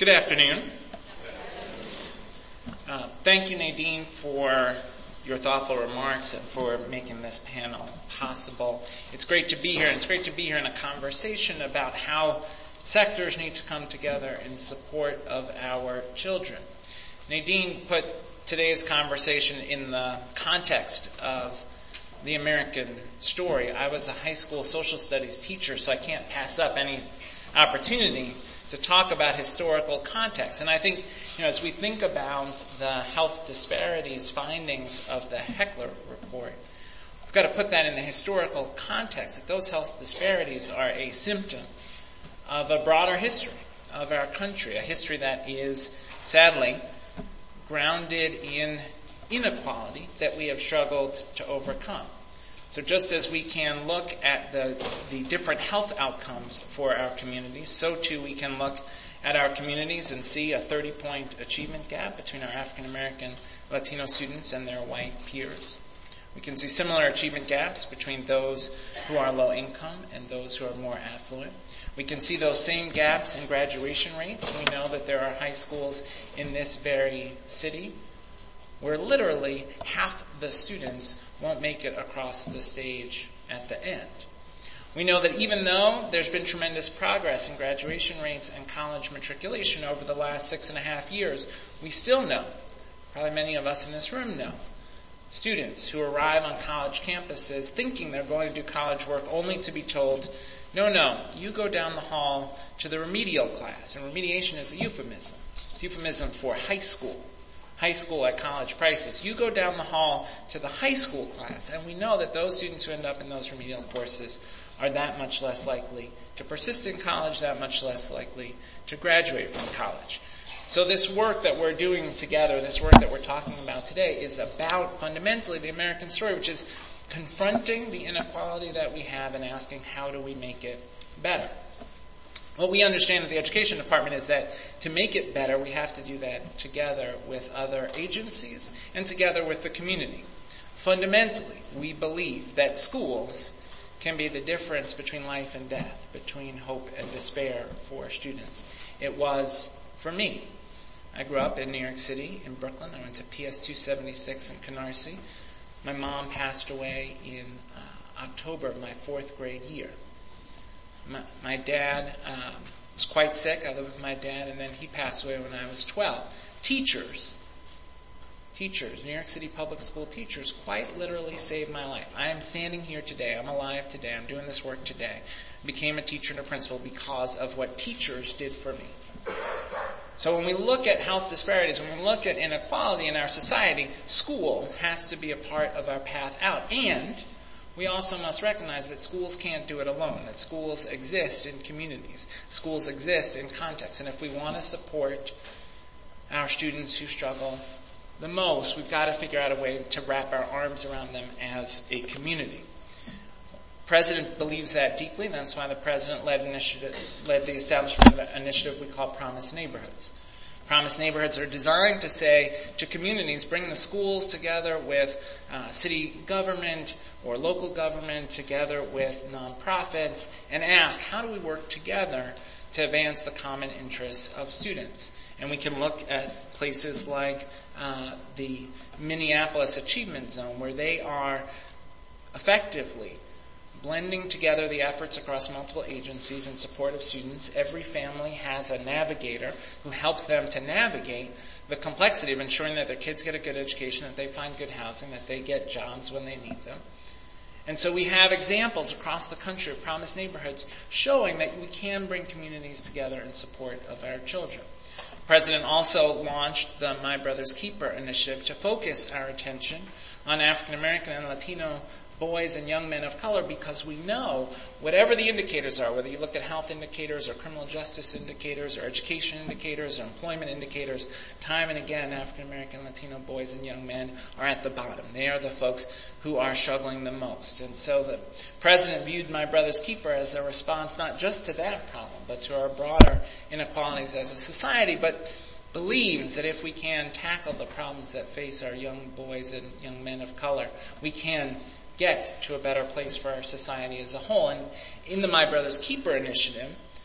Good afternoon. Thank you, Nadine, for your thoughtful remarks and for making this panel possible. It's great to be here, and it's great to be here in a conversation about how sectors need to come together in support of our children. Nadine put today's conversation in the context of the American story. I was a high school social studies teacher, so I can't pass up any opportunity to talk about historical context. And I think, as we think about the health disparities findings of the Heckler report, we've got to put that in the historical context, that those health disparities are a symptom of a broader history of our country, a history that is, sadly, grounded in inequality that we have struggled to overcome. So just as we can look at the different health outcomes for our communities, so too we can look at our communities and see a 30-point achievement gap between our African American Latino students and their white peers. We can see similar achievement gaps between those who are low income and those who are more affluent. We can see those same gaps in graduation rates. We know that there are high schools in this very city where literally half the students won't make it across the stage at the end. We know that even though there's been tremendous progress in graduation rates and college matriculation over the last 6.5 years, we still know, probably many of us in this room know, students who arrive on college campuses thinking they're going to do college work only to be told, no, you go down the hall to the remedial class. And remediation is a euphemism. It's a euphemism for high school at college prices. You go down the hall to the high school class, and we know that those students who end up in those remedial courses are that much less likely to persist in college, that much less likely to graduate from college. So this work that we're doing together, this work that we're talking about today, is about fundamentally the American story, which is confronting the inequality that we have and asking how do we make it better. What we understand at the Education Department is that to make it better, we have to do that together with other agencies and together with the community. Fundamentally, we believe that schools can be the difference between life and death, between hope and despair for students. It was for me. I grew up in New York City, in Brooklyn. I went to PS 276 in Canarsie. My mom passed away in October of my 4th grade year. My dad was quite sick. I lived with my dad, and then he passed away when I was 12. Teachers, New York City public school teachers quite literally saved my life. I am standing here today. I'm alive today. I'm doing this work today. I became a teacher and a principal because of what teachers did for me. So when we look at health disparities, when we look at inequality in our society, school has to be a part of our path out. And we also must recognize that schools can't do it alone, that schools exist in communities, schools exist in context. And if we want to support our students who struggle the most, we've got to figure out a way to wrap our arms around them as a community. The President believes that deeply, and that's why the President led the establishment of an initiative we call Promise Neighborhoods. Promise Neighborhoods are designed to say to communities, bring the schools together with city government or local government, together with nonprofits, and ask, how do we work together to advance the common interests of students? And we can look at places like the Minneapolis Achievement Zone, where they are effectively blending together the efforts across multiple agencies in support of students. Every family has a navigator who helps them to navigate the complexity of ensuring that their kids get a good education, that they find good housing, that they get jobs when they need them. And so we have examples across the country of Promise Neighborhoods showing that we can bring communities together in support of our children. The President also launched the My Brother's Keeper initiative to focus our attention on African American and Latino boys and young men of color, because we know whatever the indicators are, whether you look at health indicators or criminal justice indicators or education indicators or employment indicators, time and again African American Latino boys and young men are at the bottom. They are the folks who are struggling the most. And so the President viewed My Brother's Keeper as a response not just to that problem, but to our broader inequalities as a society, but believes that if we can tackle the problems that face our young boys and young men of color, we can get to a better place for our society as a whole. And in the My Brother's Keeper initiative,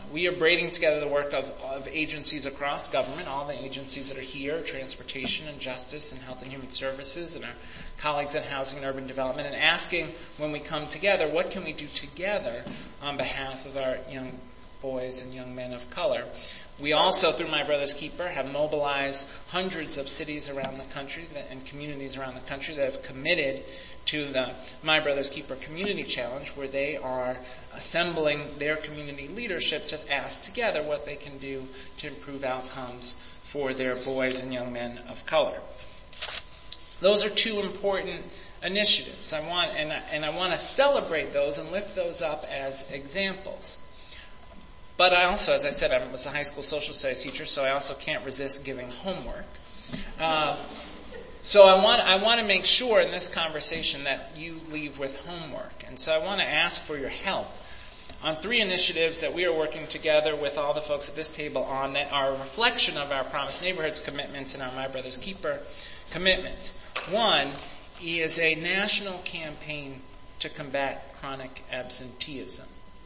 We are braiding together the work of agencies across government, all the agencies that are here, transportation and justice and health and human services, and our colleagues in housing and urban development, and asking when we come together, what can we do together on behalf of our young boys and young men of color. We also, through My Brother's Keeper, have mobilized hundreds of cities around the country and communities around the country that have committed to the My Brother's Keeper Community Challenge, where they are assembling their community leadership to ask together what they can do to improve outcomes for their boys and young men of color. Those are two important initiatives. I want to celebrate those and lift those up as examples. But I also, as I said, I was a high school social studies teacher, so I also can't resist giving homework. So I want to make sure in this conversation that you leave with homework. And so I want to ask for your help on 3 initiatives that we are working together with all the folks at this table on that are a reflection of our Promised Neighborhoods commitments and our My Brother's Keeper commitments. One is a national campaign to combat chronic absenteeism.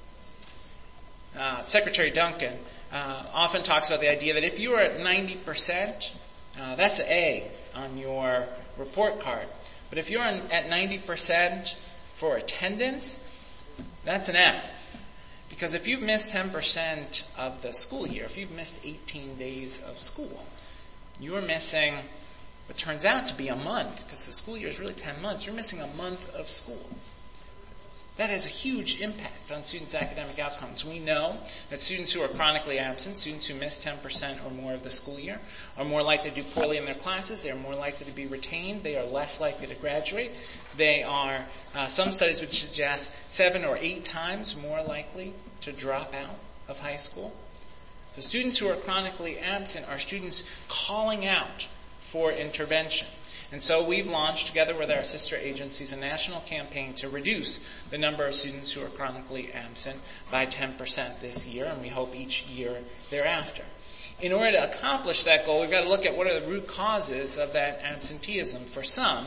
Secretary Duncan often talks about the idea that if you are at 90%, that's an A on your report card. But if you're at 90% for attendance, that's an F. Because if you've missed 10% of the school year, if you've missed 18 days of school, you are missing what turns out to be a month, because the school year is really 10 months. You're missing a month of school. That has a huge impact on students' academic outcomes. We know that students who are chronically absent, students who miss 10% or more of the school year, are more likely to do poorly in their classes. They are more likely to be retained. They are less likely to graduate. They are, some studies would suggest 7 or 8 times more likely to drop out of high school. The students who are chronically absent are students calling out for intervention. And so we've launched, together with our sister agencies, a national campaign to reduce the number of students who are chronically absent by 10% this year, and we hope each year thereafter. In order to accomplish that goal, we've got to look at what are the root causes of that absenteeism. For some,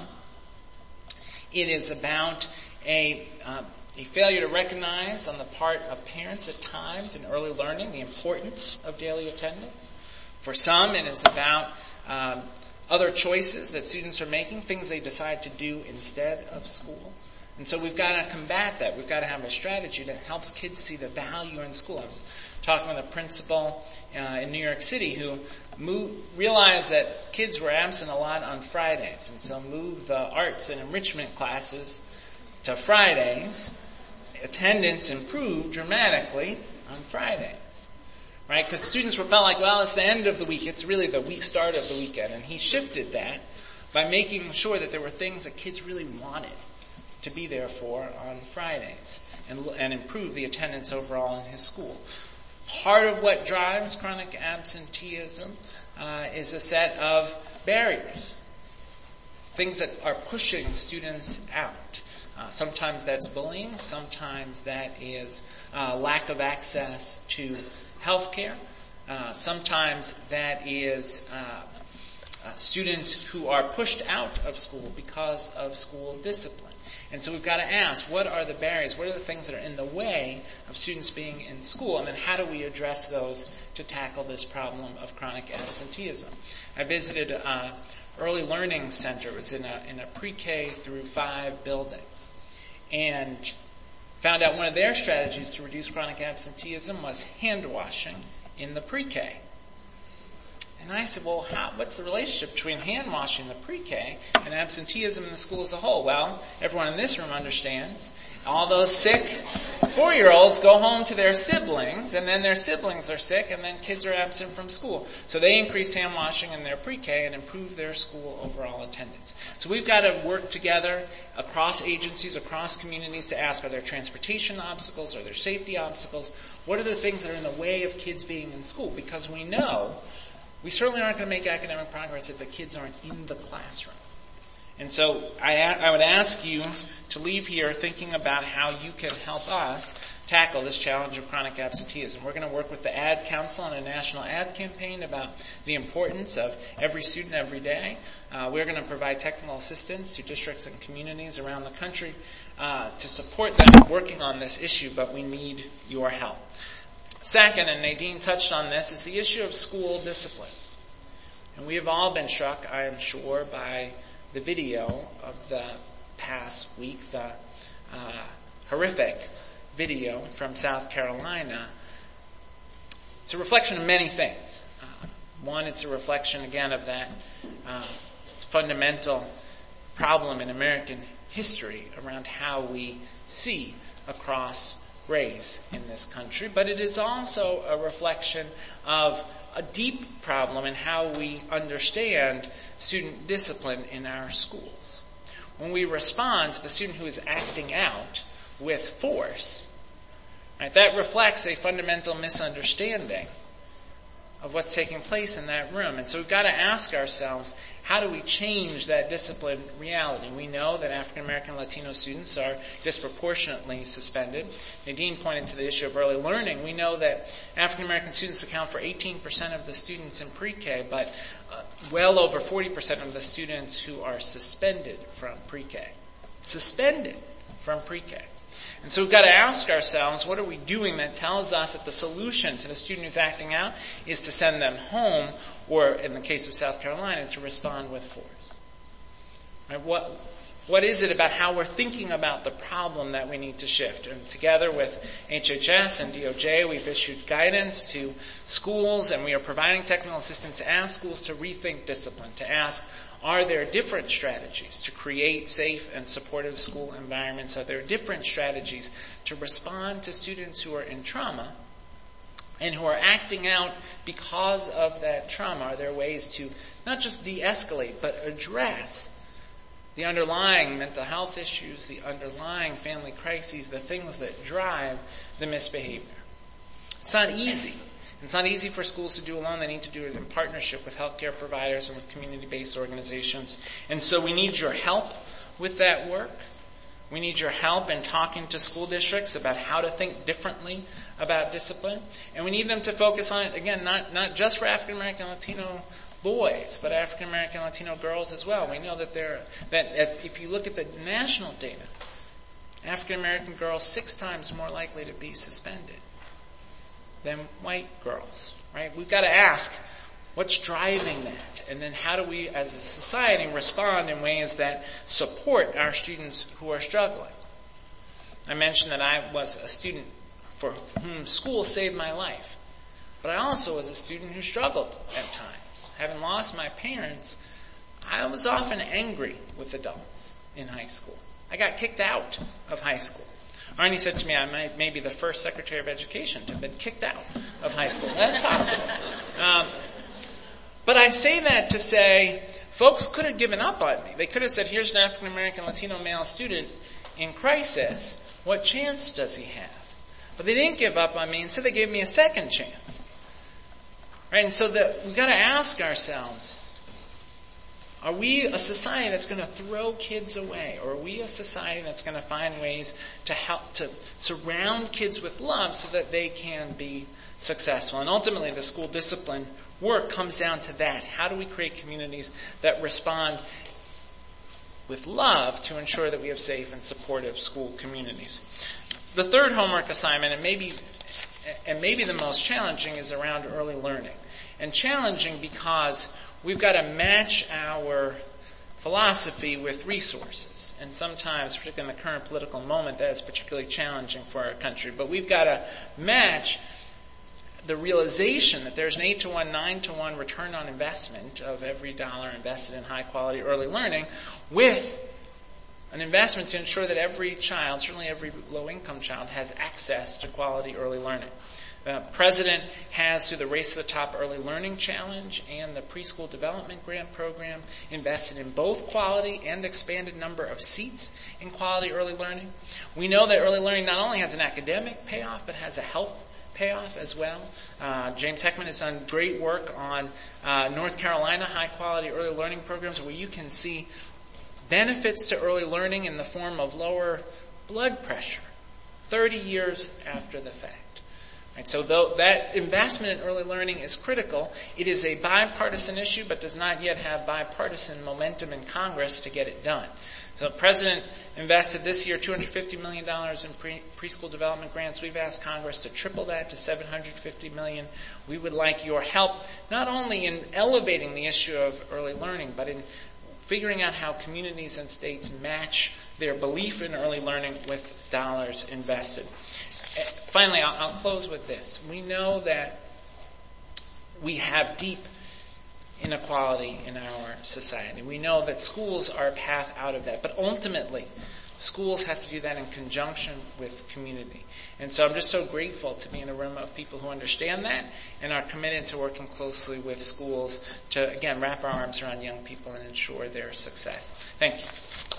it is about a failure to recognize on the part of parents at times in early learning the importance of daily attendance. For some, it is about other choices that students are making, things they decide to do instead of school. And so we've got to combat that. We've got to have a strategy that helps kids see the value in school. I was talking with a principal in New York City who realized that kids were absent a lot on Fridays, and so moved the arts and enrichment classes to Fridays. Attendance improved dramatically on Fridays. Right? Because students felt like, well, it's the end of the week. It's really the week start of the weekend. And he shifted that by making sure that there were things that kids really wanted to be there for on Fridays and improve the attendance overall in his school. Part of what drives chronic absenteeism is a set of barriers, things that are pushing students out. Sometimes that's bullying. Sometimes that is lack of access to healthcare. Sometimes that is students who are pushed out of school because of school discipline. And so we've got to ask, what are the barriers? What are the things that are in the way of students being in school? And then how do we address those to tackle this problem of chronic absenteeism? I visited an early learning center. It was in a pre-K through 5 building. And found out one of their strategies to reduce chronic absenteeism was hand washing in the pre-K. And I said, well, what's the relationship between hand washing in the pre-K and absenteeism in the school as a whole? Well, everyone in this room understands. All those sick 4-year-olds go home to their siblings, and then their siblings are sick, and then kids are absent from school. So they increase hand washing in their pre-K and improve their school overall attendance. So we've got to work together across agencies, across communities to ask, are there transportation obstacles? Are there safety obstacles? What are the things that are in the way of kids being in school? Because we know we certainly aren't going to make academic progress if the kids aren't in the classroom. And so I would ask you to leave here thinking about how you can help us tackle this challenge of chronic absenteeism. We're going to work with the Ad Council on a national ad campaign about the importance of every student every day. We're going to provide technical assistance to districts and communities around the country to support them working on this issue, but we need your help. Second, and Nadine touched on this, is the issue of school discipline. And we have all been struck, I am sure, by the video of the past week, the horrific video from South Carolina. It's a reflection of many things. One, it's a reflection, again, of that fundamental problem in American history around how we see across race in this country. But it is also a reflection of a deep problem in how we understand student discipline in our schools. When we respond to the student who is acting out with force, right, that reflects a fundamental misunderstanding of what's taking place in that room. And so we've got to ask ourselves, how do we change that discipline reality? We know that African American Latino students are disproportionately suspended. Nadine pointed to the issue of early learning. We know that African American students account for 18% of the students in pre-K, but well over 40% of the students who are suspended from pre-K. Suspended from pre-K. And so we've got to ask ourselves, what are we doing that tells us that the solution to the student who's acting out is to send them home, or in the case of South Carolina, to respond with force? Right? What is it about how we're thinking about the problem that we need to shift? And together with HHS and DOJ, we've issued guidance to schools, and we are providing technical assistance to ask schools to rethink discipline, to ask, are there different strategies to create safe and supportive school environments? Are there different strategies to respond to students who are in trauma and who are acting out because of that trauma? Are there ways to not just de-escalate, but address the underlying mental health issues, the underlying family crises, the things that drive the misbehavior? It's not easy. It's not easy for schools to do alone. They need to do it in partnership with healthcare providers and with community-based organizations. And so we need your help with that work. We need your help in talking to school districts about how to think differently about discipline. And we need them to focus on it, again, not just for African American Latino boys, but African American Latino girls as well. We know that if you look at the national data, African American girls 6 times more likely to be suspended than white girls, right? We've got to ask, what's driving that? And then how do we, as a society, respond in ways that support our students who are struggling? I mentioned that I was a student for whom school saved my life. But I also was a student who struggled at times. Having lost my parents, I was often angry with adults in high school. I got kicked out of high school. Arnie said to me, I may be the first Secretary of Education to have been kicked out of high school. That's possible. But I say that to say, folks could have given up on me. They could have said, here's an African American Latino male student in crisis. What chance does he have? But they didn't give up on me, and so they gave me a second chance. Right? And so we've got to ask ourselves, are we a society that's going to throw kids away? Or are we a society that's going to find ways to help, to surround kids with love so that they can be successful? And ultimately, the school discipline work comes down to that. How do we create communities that respond with love to ensure that we have safe and supportive school communities? The third homework assignment, and maybe the most challenging, is around early learning. And challenging because we've got to match our philosophy with resources. And sometimes, particularly in the current political moment, that is particularly challenging for our country. But we've got to match the realization that there's an 8-to-1, 9-to-1 return on investment of every dollar invested in high-quality early learning with an investment to ensure that every child, certainly every low-income child, has access to quality early learning. The President has, through the Race to the Top Early Learning Challenge and the Preschool Development Grant Program, invested in both quality and expanded number of seats in quality early learning. We know that early learning not only has an academic payoff, but has a health payoff as well. James Heckman has done great work on North Carolina high-quality early learning programs where you can see benefits to early learning in the form of lower blood pressure 30 years after the fact. Right, so though that investment in early learning is critical, it is a bipartisan issue but does not yet have bipartisan momentum in Congress to get it done. So the President invested this year $250 million in preschool development grants. We've asked Congress to triple that to $750 million. We would like your help, not only in elevating the issue of early learning, but in figuring out how communities and states match their belief in early learning with dollars invested. Finally, I'll close with this. We know that we have deep inequality in our society. We know that schools are a path out of that. But ultimately, schools have to do that in conjunction with community. And so I'm just so grateful to be in a room of people who understand that and are committed to working closely with schools to, again, wrap our arms around young people and ensure their success. Thank you.